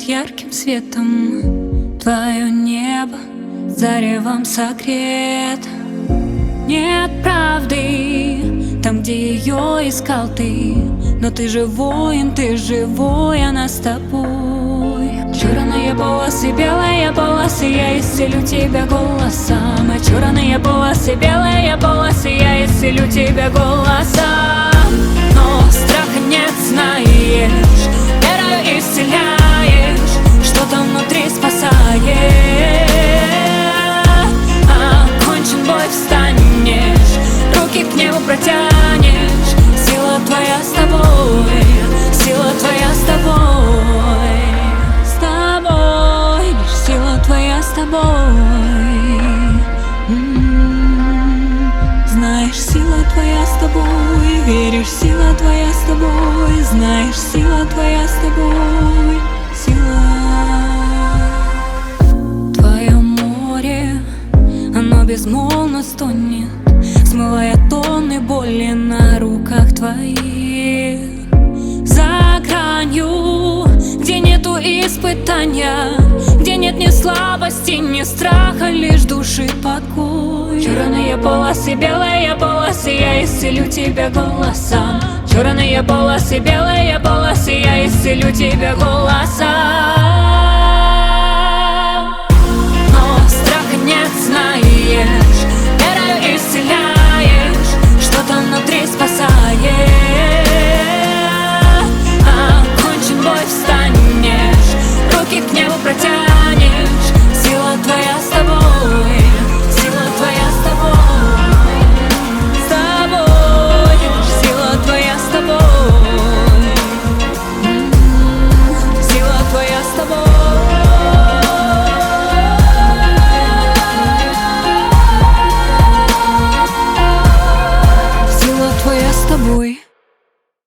ярким светом. Твое небо заревом согрет. Нет правды там, где ее искал ты, но ты же воин, ты живой, она с тобой. Черные полосы, белые полосы, я исцелю тебя голосом. Черные полосы, белые полосы, я исцелю тебя голосом. Но страха нет, знаешь, верою исцеляешь, что-то внутри спасает. Окончен бой, встанешь, руки к небу протянешь. Сила твоя с тобой, сила твоя с тобой. С тобой, лишь сила твоя с тобой. Знаешь, сила твоя с тобой, веришь, сила твоя с тобой. Знаешь, сила твоя с тобой, сила. Твое море, оно безмолвно стонет, смывая тонны боли на руках твоих. За гранью, где нету испытания, где нет ни слабости, ни страха, лишь души покой. Черные полосы, белые полосы, я исцелю тебя голосом. Черные полосы, белые полосы, я исцелю тебя голосом.